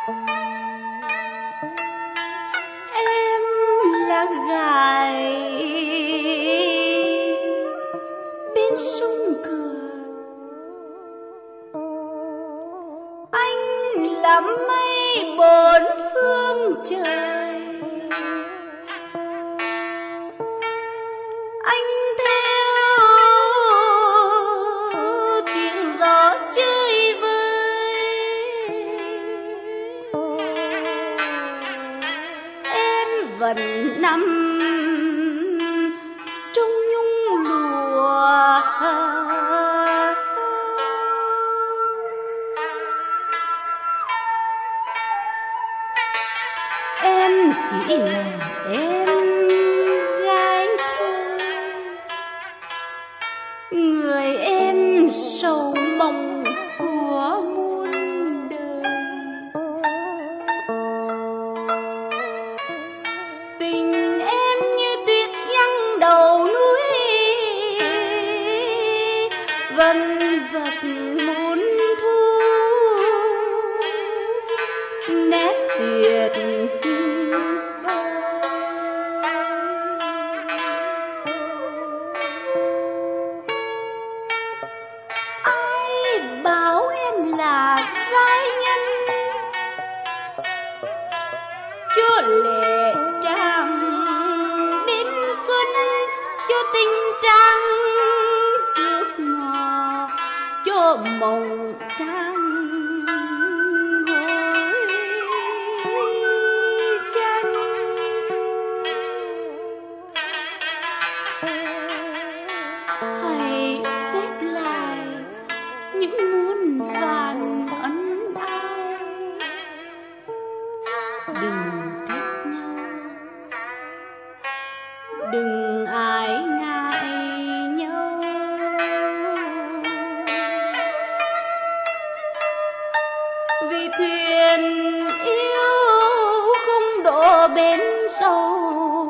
Em là gái bên sông cửa, anh là mây bốn phương trời. Anh theo tiếng gió chơi vơi, em vẫn nằm trong nhung lụa. Em chỉ là em gái thôi, người em sầu mộng của muôn đời. Tình em như tuyết giăng đầu núi, vân vật muốn thu nét tuyệt bảo em là giai nhân cho lệ trang đến xuân, cho tình trang trước ngọ, cho mộng trang gối chân. Hãy xếp lại những muôn vàn ân ái, đừng trách nhau, đừng ái ngại nhau. Vì thuyền yêu không đổ bến sâu,